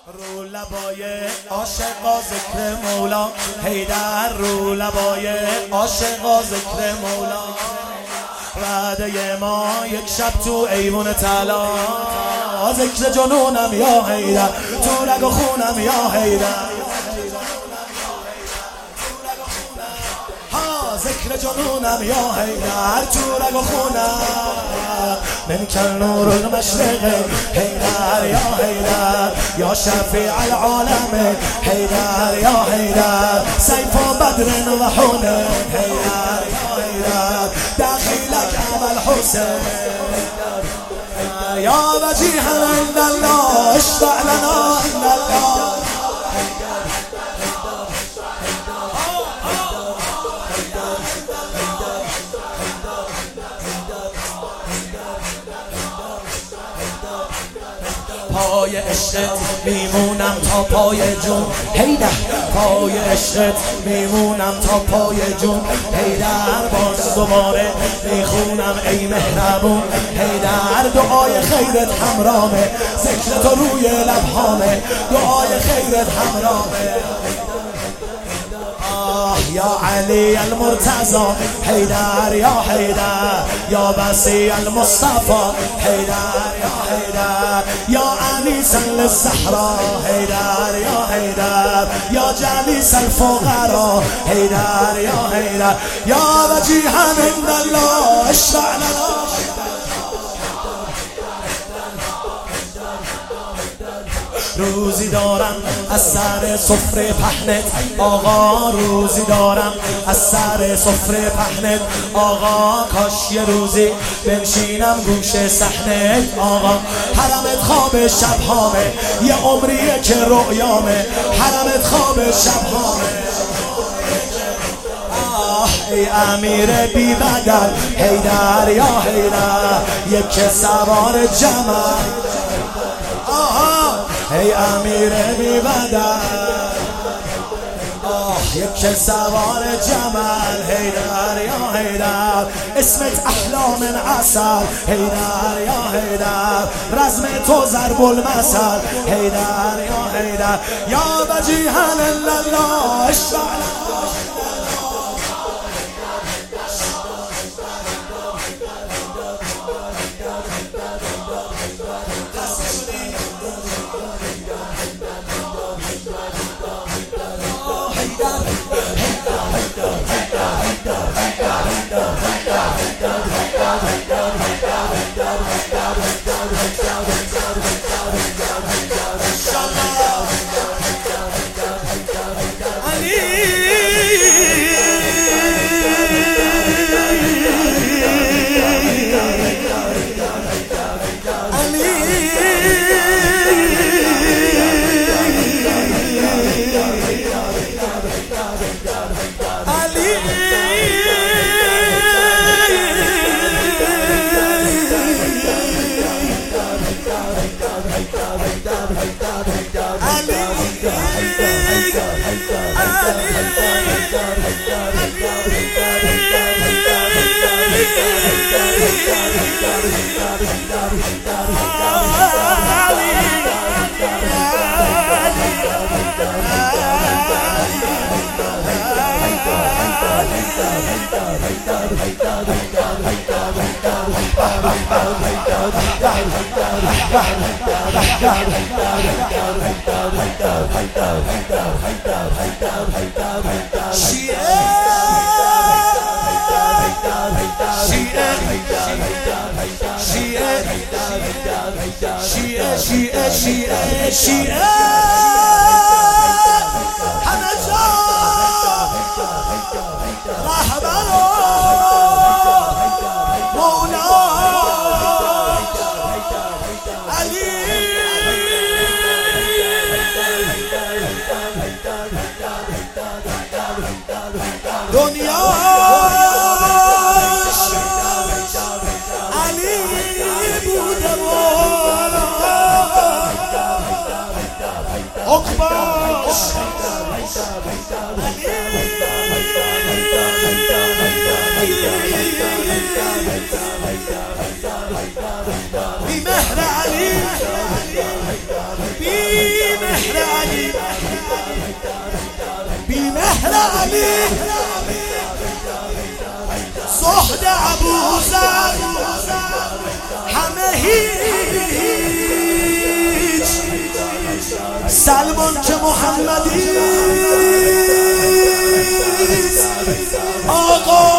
رو لبای عاشقا ذکر مولا حیدر، رو لبای عاشقا ذکر مولا. وعده ما یک شب تو ایوون طلا، ذکر جنونم یا حیدر، تو رگ و خونم یا حیدر. ذکر جنونم یا حیدر، تو رگ و خونم. منک نور المشرق حیدر یا حیدر، یا شفیع العالم حیدر یا حیدر. سیف و بدر و حونه حیدر یا حیدر، دخیلک ابوالحسین یا وجیها عند الله، اشفع لنا عند الله. پای عشقت میمونم تا پای جون حیدر، پای عشقت میمونم تا پای جون حیدر. باز دوباره میخونم ای مهربون حیدر، دعای خیرت همرامه، ذکر تو روی لبهامه، دعای خیرت همرامه. یا علی المرتضی حیدر یا حیدر، یا بسی المصطفى حیدر یا حیدر، یا انیس للزهرا حیدر یا حیدر، یا جلیس الفقرا حیدر یا حیدر، یا وجیها عند الله، اشفع لنا. روزی دارم از سر سفره پهنت آقا، روزی دارم از سر سفره پهنت آقا. کاش یه روزی بنشینم گوشه صحنت آقا. حرمت خواب شبهامه، یه عمریه که رؤیامه، حرمت خواب شبهامه. ای امیر بی بدل حیدر یا حیدر، یک سوار جمل. ای امیر بی بدل، یک سوار جمل حیدر یا حیدر. اسمت احلام عسل حیدر یا حیدر، رزم تو ضرب المثل حیدر یا حیدر، یا وجیها لله، اشفع لنا. شیعه همه جا رهبر مولا علی. دنیاش علی بوده مولا، عقباش بی مهر علی، بی مهر بی مهر علی زهد ابوذر همه هیچ سلمان که محمدی آقا